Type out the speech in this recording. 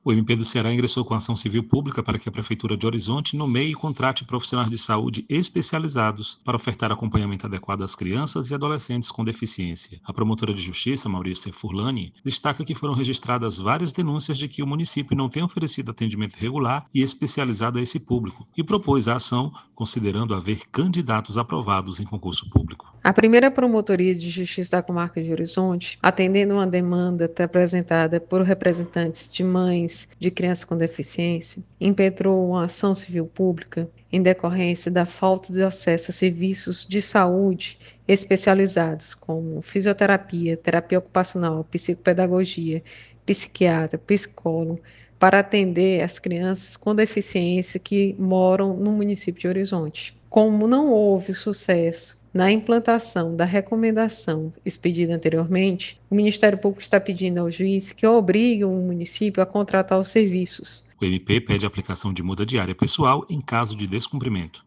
O MP do Ceará ingressou com ação civil pública para que a Prefeitura de Horizonte nomeie e contrate profissionais de saúde especializados para ofertar acompanhamento adequado às crianças e adolescentes com deficiência. A promotora de justiça, Maurícia Furlani, destaca que foram registradas várias denúncias de que o município não tem oferecido atendimento regular e especializado a esse público e propôs a ação considerando haver candidatos aprovados em concurso público. A primeira Promotoria de Justiça da Comarca de Horizonte, atendendo uma demanda apresentada por representantes de mães de crianças com deficiência, impetrou uma ação civil pública em decorrência da falta de acesso a serviços de saúde especializados, como fisioterapia, terapia ocupacional, psicopedagogia, psiquiatra, psicólogo, para atender as crianças com deficiência que moram no município de Horizonte. Como não houve sucesso na implantação da recomendação expedida anteriormente, o Ministério Público está pedindo ao juiz que obrigue o município a contratar os serviços. O MP pede a aplicação de multa diária pessoal em caso de descumprimento.